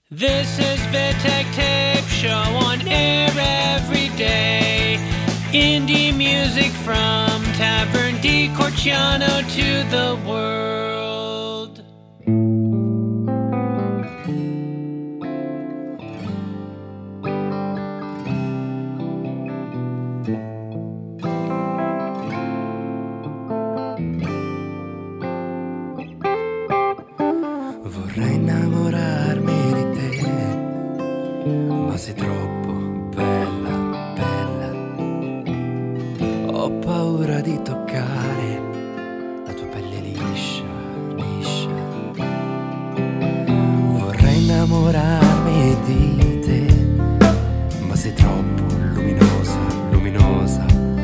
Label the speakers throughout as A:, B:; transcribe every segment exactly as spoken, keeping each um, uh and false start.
A: This is Vittek Tape Show on air every day. Indie music from Tavern di Corciano to the world.
B: Vorrei innamorarmi di te, ma sei troppo bella, bella. Ho paura di toccare la tua pelle liscia, liscia. Vorrei innamorarmi di te, ma sei troppo luminosa, luminosa.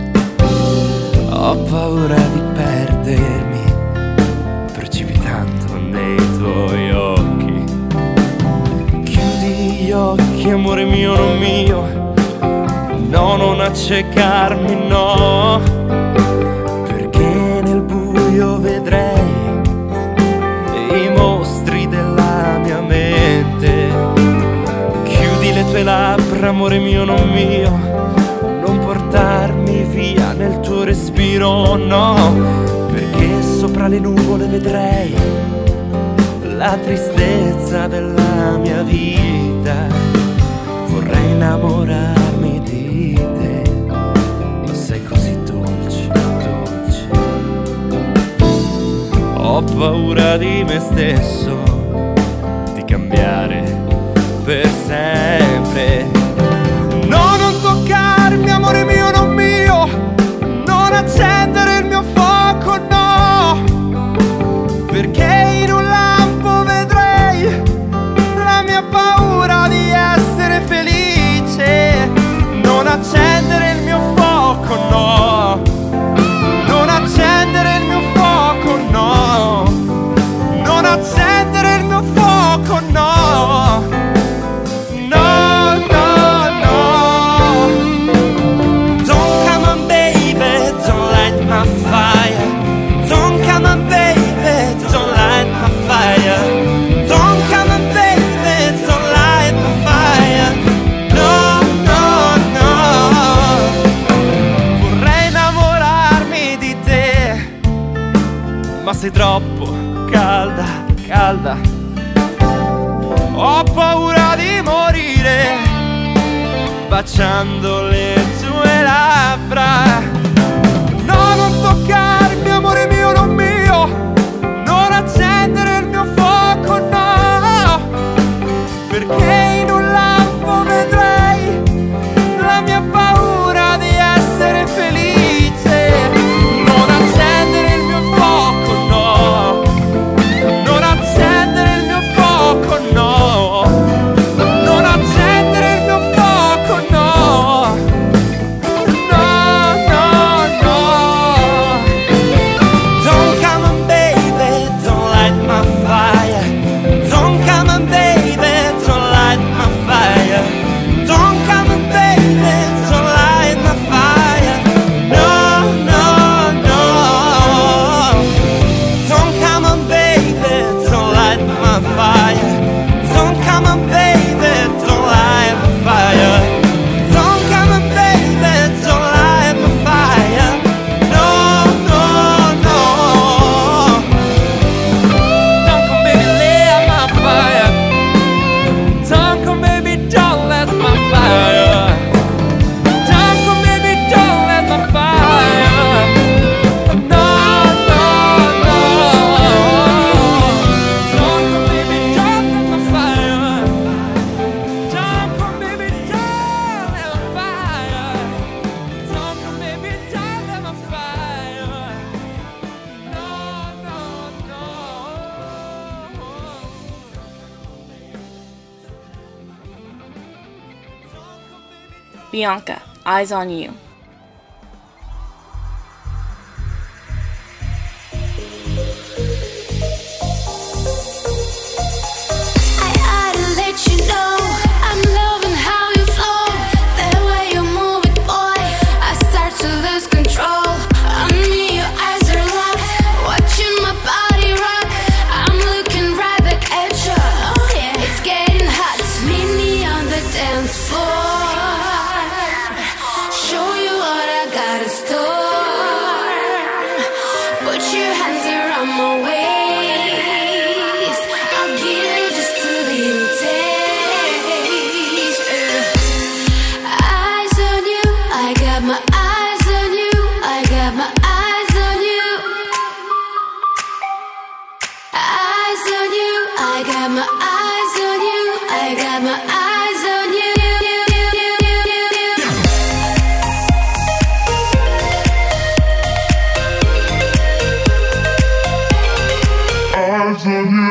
B: Ho paura di perdermi precipitando nei tuoi occhi. Chiudi gli occhi, amore mio, non mio. No, non accecarmi, no. Perché nel buio vedrei i mostri della mia mente. Chiudi le tue labbra, amore mio, non mio. Non portarmi via nel tuo respiro, no. Perché sopra le nuvole vedrei la tristezza della mia vita. Vorrei innamorarmi di te, ma sei così dolce, dolce. Ho paura di me stesso, di cambiare per sempre. No, non toccarmi, amore mio, non mio. Non accendere il mio fuoco, no. Perché in un lampo vedrei la mia paura di essere felice. Non accendere il mio fuoco, no. Non accendere il mio fuoco, no. Non accendere il mio fuoco, no. No, no, no. Don't come on baby, don't light my fire. Don't come on baby, don't light my fire. Don't come on baby, don't light my fire. No, no, no. Vorrei innamorarmi di te, ma sei troppo calda, calda. Ho paura di morire baciando le tue labbra. No, non toccarmi, amore mio, non mio. Non accendere il mio fuoco, no. Perché in un lampo vedrei la mia paura di essere felice. Non accendere il mio fuoco, no. Non accendere il mio fuoco, no. Non accendere il mio fuoco, no. No, no, no. Don't come on baby, don't light my fire. Don't come on baby, don't light my fire. Don't come on baby, don't light my fire. No, no, no. Don't come on baby, don't light my fire. Don't come on baby, don't light my fire. Don't come on baby, don't light my fire. No, no, no. Don't come baby, light my fire. Don't come baby, don't let my fire. Don't come baby, don't let my fire. No, no, no. Don't come baby, don't let my fire. Don't come baby, don't let my fire. Don't come baby, don't let my fire. No, no, no.
C: Bianca, Eyes on You.
D: I oughta let you know I'm loving how you flow. The way you move it, boy, I start to lose control. On me, your eyes are locked, watching my body rock. I'm looking right back at you. Oh yeah, it's getting hot. got my eyes on you.
C: Eyes on you.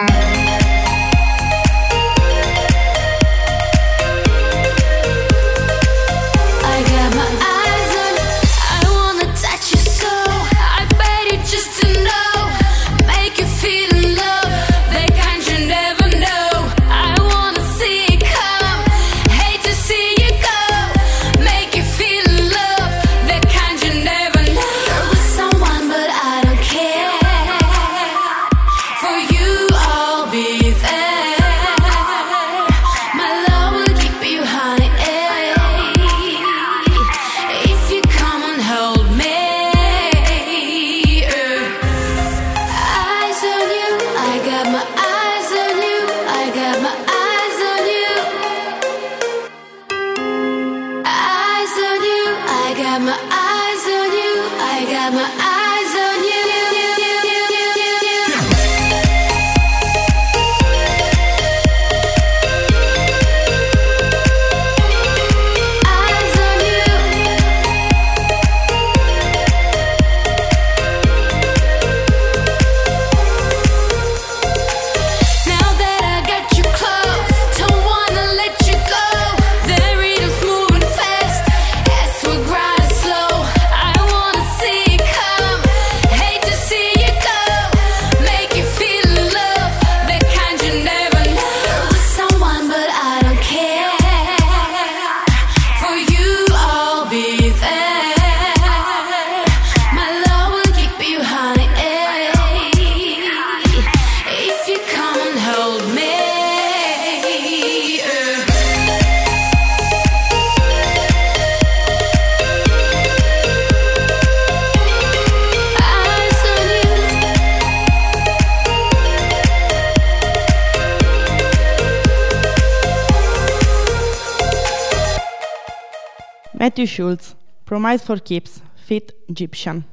E: Matthew Schulz, Promise for Keeps, feat. Egyptian.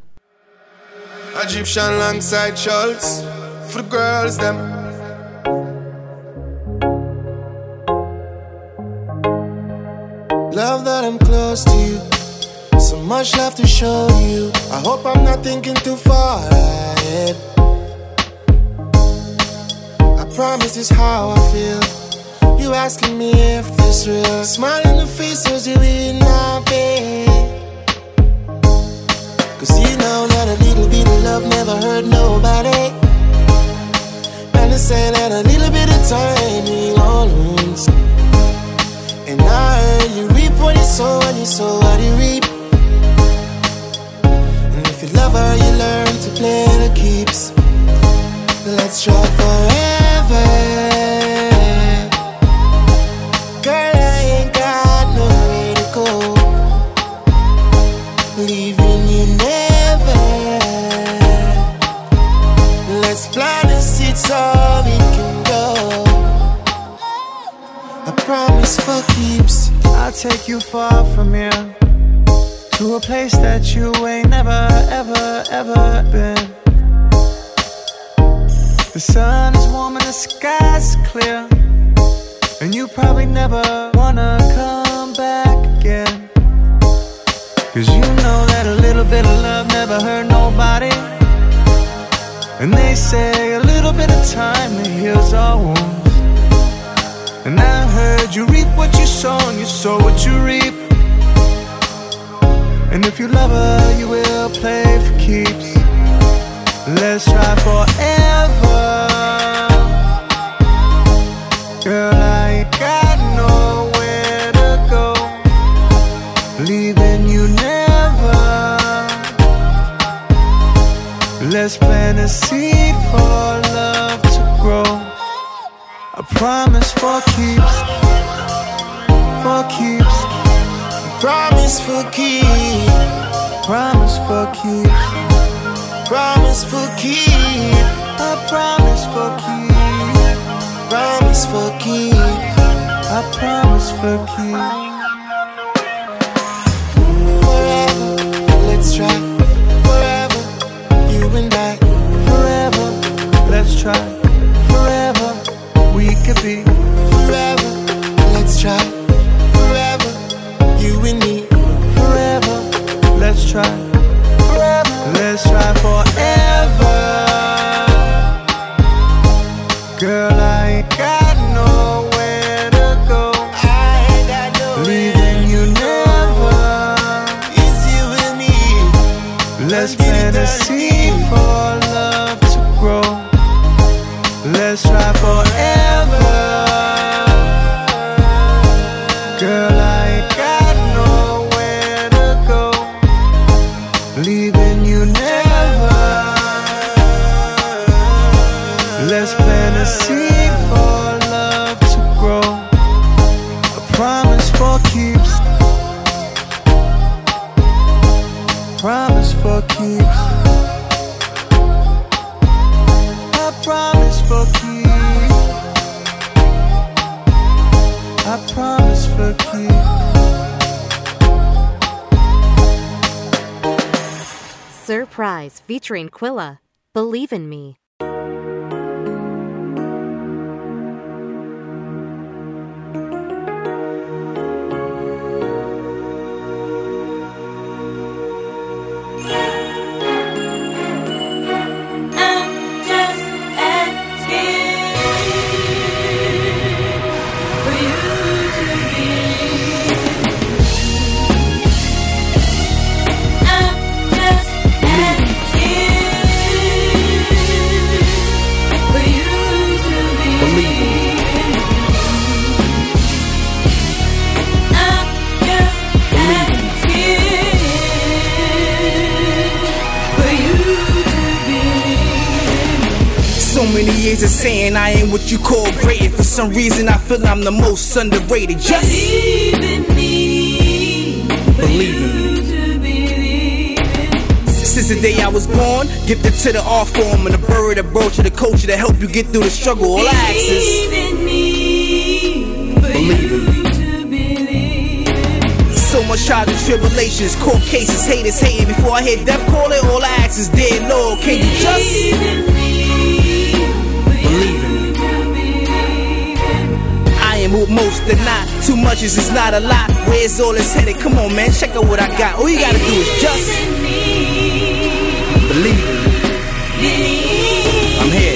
F: Egyptian alongside Schulz, for the girls them. Love that I'm close to you, so much love to show you. I hope I'm not thinking too far ahead. I promise this is how I feel. You asking me if this real. Smile in the face as you in my bed. Cause you know that a little bit of love never hurt nobody. And they say that a little bit of time heal all wounds. And I heard you reap what you sow, and you sow what you reap. And if you love her, you learn to play the keeps. Let's try forever. Girl, I ain't got nowhere to go. Leaving you never. Let's plant a seed so we can go. I promise for keeps.
G: I'll take you far from here, to a place that you ain't never, ever, ever been. The sun is warm and the sky's clear, and you probably never wanna come back again. Cause you know that a little bit of love never hurt nobody. And they say a little bit of time that heals our wounds. And I heard you reap what you sow, and you sow what you reap. And if you love her, you will play for keeps. Let's try forever. Girl, I ain't got nowhere to go. Leaving you never. Let's plant a seed for love to grow. I promise for keeps. For keeps.
F: Promise for keeps.
G: Promise for keeps.
F: Promise for keeps.
G: I promise for keeps.
F: Promise for keeps.
G: I promise for keeps.
F: Forever, let's try. Forever, you and I.
G: Forever, let's try. Forever, we could be.
F: Forever, let's try forever, you and me.
G: Forever, let's try forever, let's try forever. Girl, I ain't got nowhere to go.
F: I ain't got nowhere.
G: Leaving you never.
F: It's you and me.
G: Let's plant a seed for love to grow. Let's try forever. Girl, I ain't got nowhere to go. Leaving you never. Let's plant a seed for love to grow. A promise for keeps. Promise for keeps. I promise for keeps. I promise for keeps.
H: Surprise featuring Quilla. Believe in Me.
I: So many years of saying I ain't what you call great. And for some reason I feel I'm the most underrated. Just believe in me. Believe in me. Since the day I was born, gifted to the art form and the bird, the brooch, to the culture to help you get through the struggle. All I ask is believe in me. Believe in me. So much trials and tribulations, court cases, haters hating. Before I hear death call it, all I ask is dear Lord, can you just believe in me? Believe in me. I am who most are not. Too much is just not a lot. Where's all this headed? Come on, man, check out what I got. All you gotta do is just believe in me. I'm here.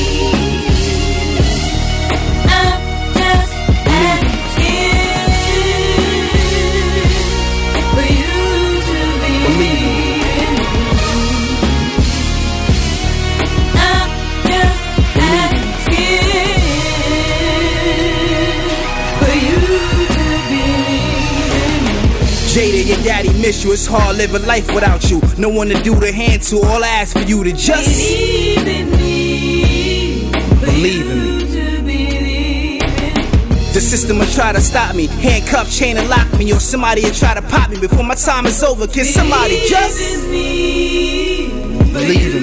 I: Jada, your daddy miss you. It's hard living life without you. No one to do the hand to. All I ask for you to just believe in me. Believe in me. The system will try to stop me. Handcuff, chain and lock me. Or somebody will try to pop me before my time is over. Can somebody just believe in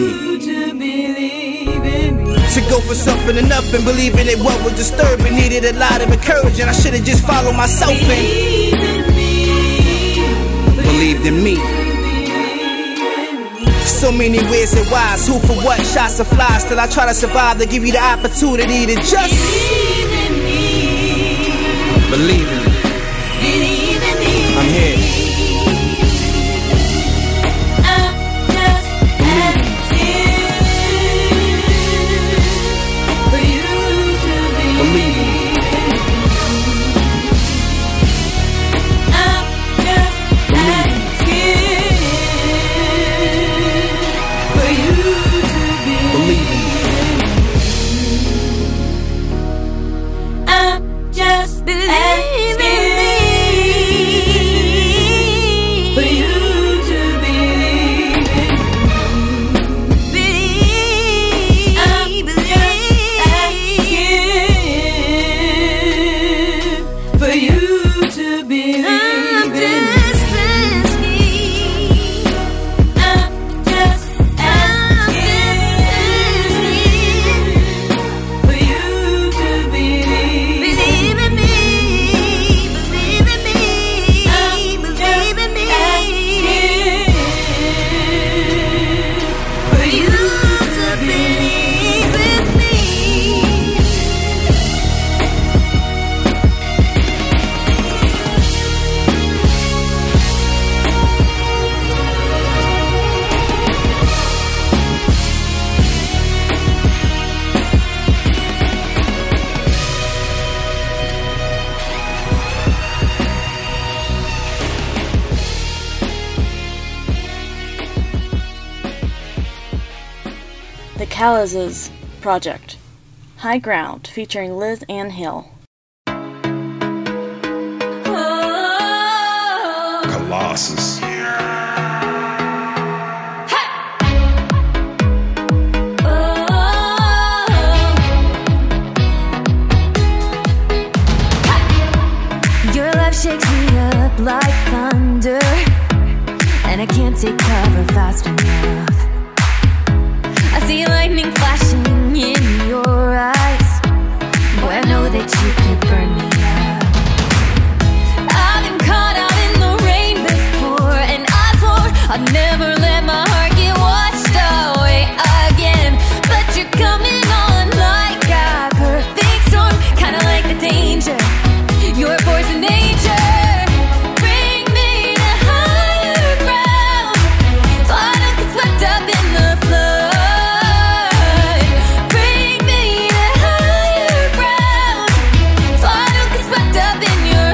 I: me? To go for something enough and believe in it, what was disturbing. Needed a lot of encouragement. I should've just followed myself and believed in me. So many ways and whys. Who for what? Shots of flies. Till I try to survive to give you the opportunity to just believe in me. I'm here.
J: Taliz's project, High Ground, featuring Liz Ann Hill.
C: Colossus.
D: Your love shakes me up like thunder, and I can't take cover fast enough. I see lightning flashing in your eyes. Boy, I know that you could burn me up. I've been caught out in the rain before, and I swore I'd never let my heart get washed away again. But you're coming on like a perfect storm, kinda like the danger. You're poison nature. Bring me to higher ground, so I don't get swept up in the flood. Bring me to higher ground, so I don't get swept up in your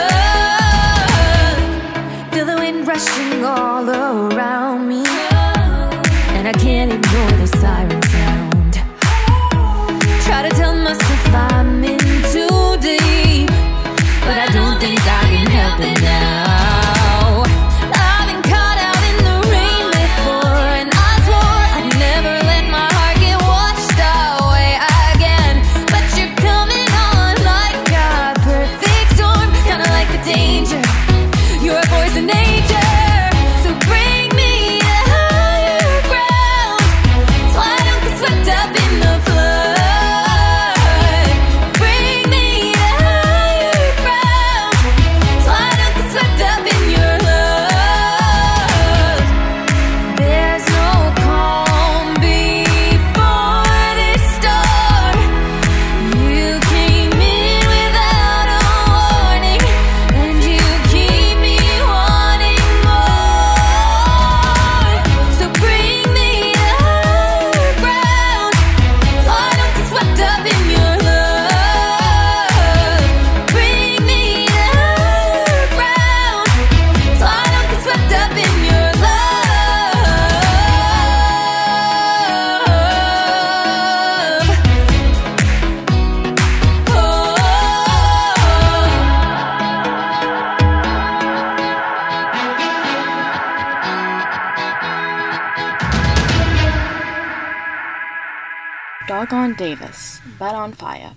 D: love. Feel the wind rushing all around me, and I can't ignore the siren sound. Try to tell myself I'm in too deep, but I don't think I can help it now. I've been caught out in the rain before, and I swore I'd never let my heart get washed away again. But you're coming on like a perfect storm, kinda like the danger. You're a poison nature. So bring me to higher ground, so I don't get swept up in the flood. Bring me to higher ground, so I don't get swept up in your love. There's no calm before this storm. You came in without a warning, and you keep me wanting more. So bring me to higher ground, so I don't get swept up in your love. Bring me to higher ground, so I don't get swept up in your love.
J: Doggone Davis, Bet on Fire.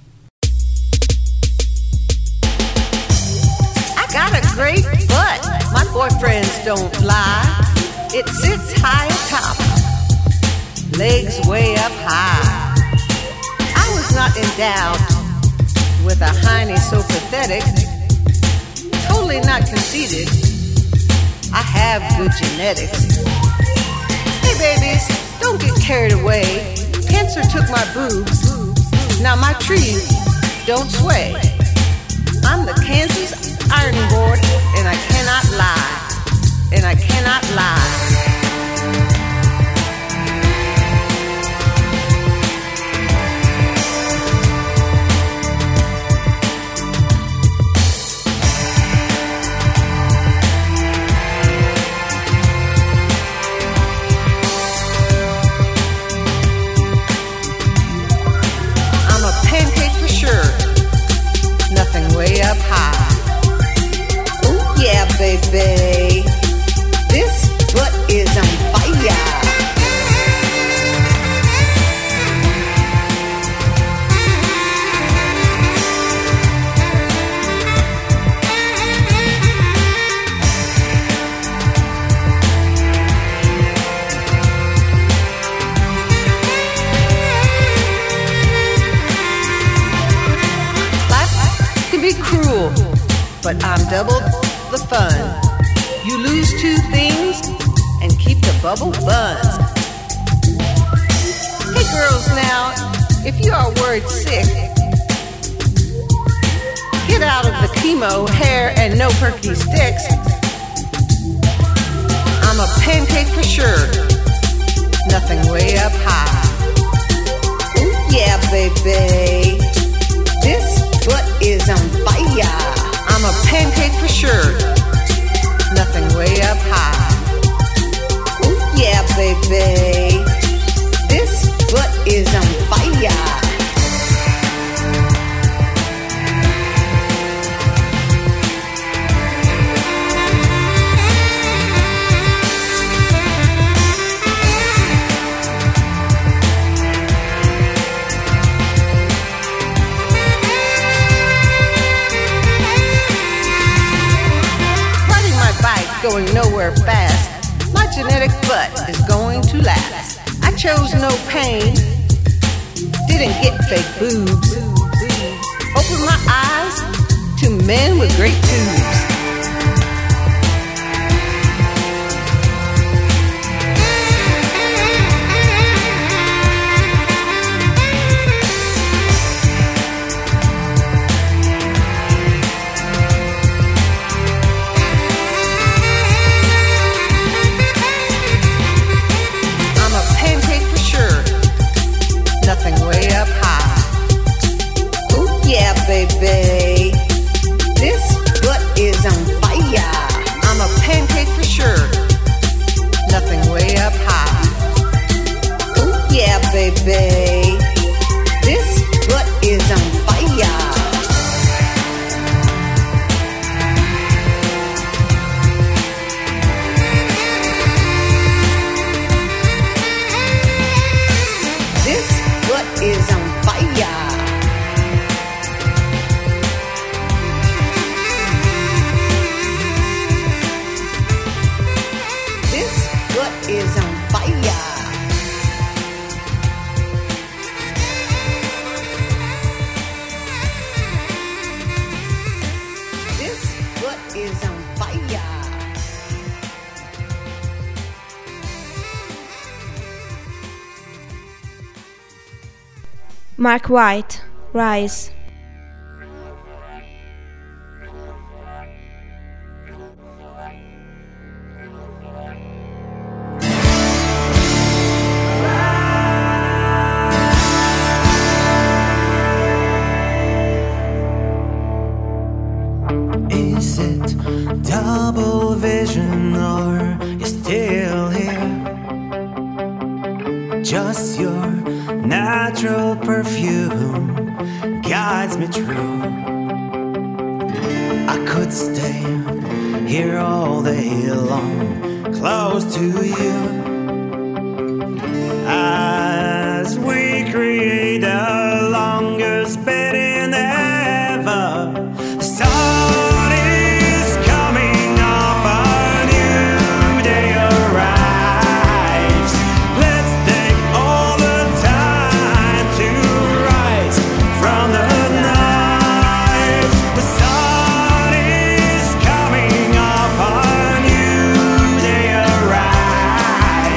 K: I got a great butt, my boyfriends don't lie. It sits high atop, legs way up high. I was not endowed with a hiney so pathetic, totally not conceited. I have good genetics. Hey babies, don't get carried away. Cancer took my boobs, now my trees don't sway. I'm the Kansas ironing board, and I cannot lie, and I cannot lie. I'm a pancake for sure, nothing way up high. Oh yeah, baby, this butt is on fire. Life can be cruel, but I'm double the fun. You lose two things and keep the bubble buzz. Hey girls now, if you are worried sick, get out of the chemo, hair, and no perky sticks. I'm a pancake for sure, nothing way up high. Ooh yeah, baby, this butt is on fire. I'm a pancake for sure, nothing way up high. Ooh yeah, baby, this butt is on fire. Going nowhere fast, my genetic butt is going to last. I chose no pain, didn't get fake boobs. Opened my eyes to men with great tubes. Baby, this butt is on fire. I'm a pancake for sure. Nothing way up high. Oh yeah, baby, this butt is on fire. This butt is on fire. Is on fire. This butt is on fire.
L: Mark White, Rise.
M: Double vision, or you're still here? Just your natural perfume guides me through. I could stay here all day long, close to you, as we create a longer spinning ever. The sun is coming up, a new day arrives. Let's take all the time to rise from the night. The sun is coming up, a new day arrives.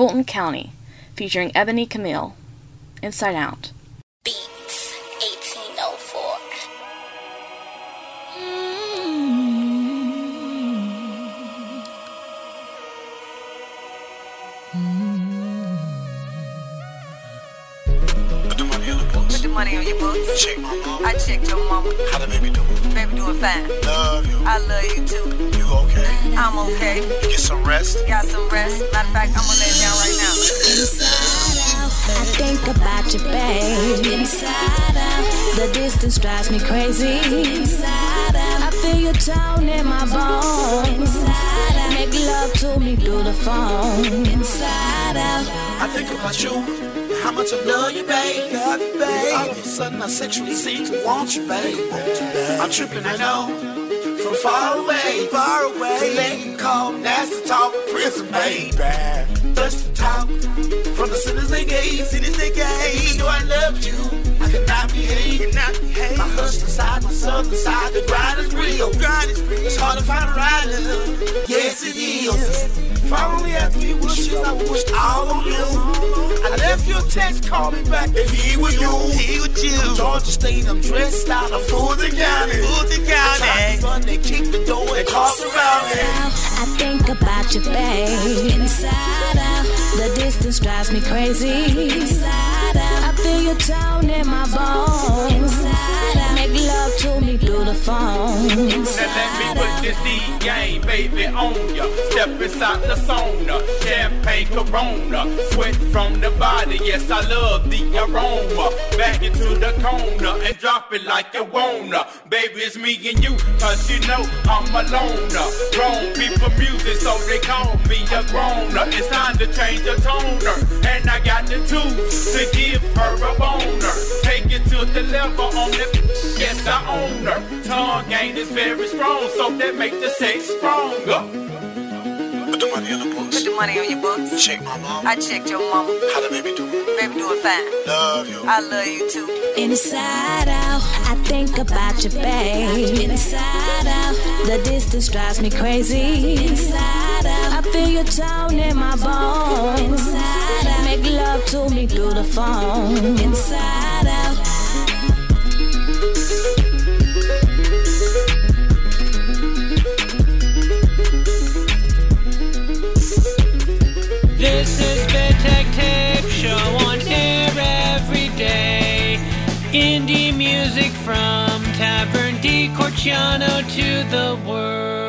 J: Fulton County, featuring Ebony Camille, Inside Out.
D: Beats eighteen oh four.
N: Put the money on the books.
O: Put the money on your books.
N: Check my mama.
O: I checked your mama.
N: How the baby do?
O: Baby doing fine.
N: Love you.
O: I love you too.
N: You okay?
O: I'm okay.
N: You get some rest?
O: Got some rest. Matter of fact, I'm gonna lay it down right now.
D: Inside out, I think about you, babe. Inside out, the distance drives me crazy. Inside out, I feel your tone in my bones. Inside out, make love to me through the phone. Inside out,
N: I think about you. How much I love you, babe. Love you, babe. All of a sudden I sexually seem to want you, babe. I'm tripping, I know. From far away, far away. Collect, call, nasty talk, prison, babe. Thirsty talk from the sinners they gave, sinners they gave. Even though I love you, I cannot behave, cannot behave. My hustle side, my southern side, the grind is real. Grind is real. It's hard to find a rider. Yes, it is. If I only had three wishes, I wished all on you. I left your text, call me back. If he was you, he was you. Georgia State, I'm dressed out of Fulton County. Fulton County. Run, they kick the door and cross around me.
D: I think about you, babe. Inside out, the distance drives me crazy. Inside out, I feel your tone in my bones. Inside out, make love to me through the phone. Inside
P: now let me put this D game, baby, on ya. Step inside the sauna, champagne Corona, sweat from the body. Yes, I love the aroma. Back into the corner and drop it like you wanna. Baby, it's me and you, cause you know I'm a loner. Grown people music, so they call me a groaner. It's time to change the toner, and I got the tools to give her a boner. Take it to the level on the, yes, I own her. Tongue game is very strong, so that make the sex stronger.
N: Put the money on the books.
O: Put the money on your books.
N: Check my mama.
O: I checked your mama.
N: How the baby do?
O: Baby doing fine.
N: Love you.
O: I love you too.
D: Inside out, I think about you, babe. Inside out, the distance drives me crazy. Inside out, I feel your tone in my bones. Inside out, make love to me through the phone. Inside out.
A: This is Vidtech Tape Show on air every day. Indie music from Tavern di Corciano to the world.